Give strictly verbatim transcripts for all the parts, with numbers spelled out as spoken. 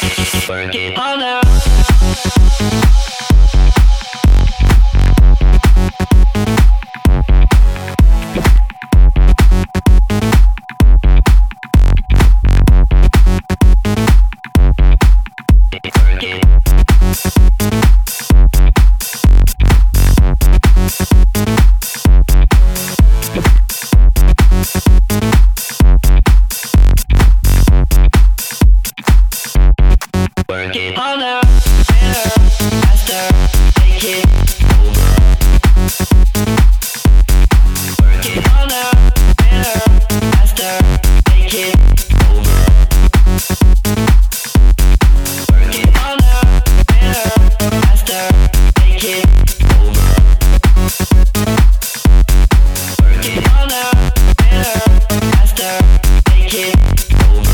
Work it all out. Work it all out, better, faster, make it over. Work it all out, better, faster, make it over. Work it all out, better, faster, make it over. Work it all out, better, faster, make it over.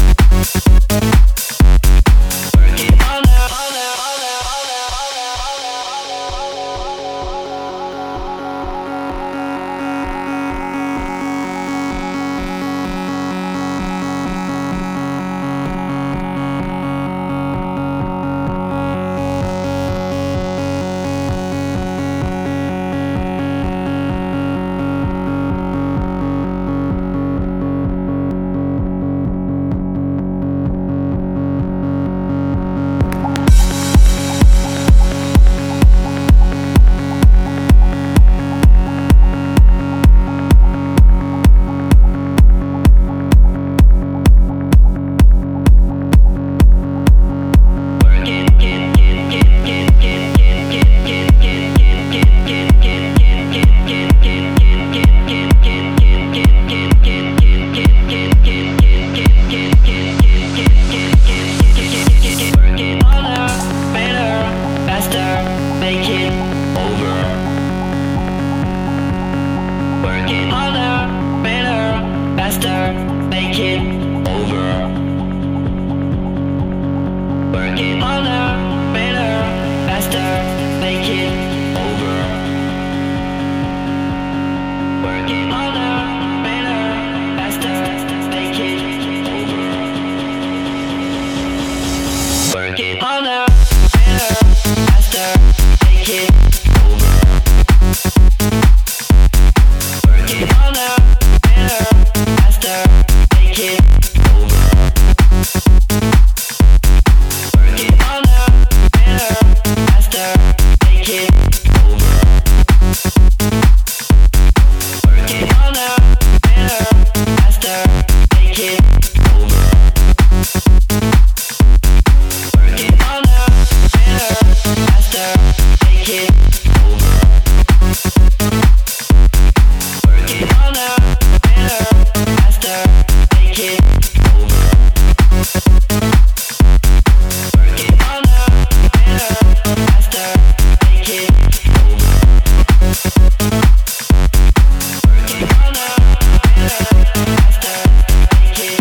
Make it over. Work it harder, better, faster, make it over. Work it harder, better, faster, make it over. Work it harder, better, faster, make it over. Work it harder, better, faster, make it over. Work it harder, better, faster, make it over. Work it harder, better, faster, make it over. Work it harder, better, faster, make it over. Work it harder, better, faster, make it over. Work it harder, better, faster, make it over. Work it harder, better, faster, make it over. Work it harder, better, faster, make it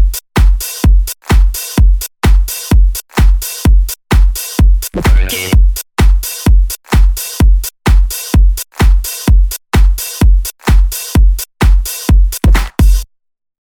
Work it.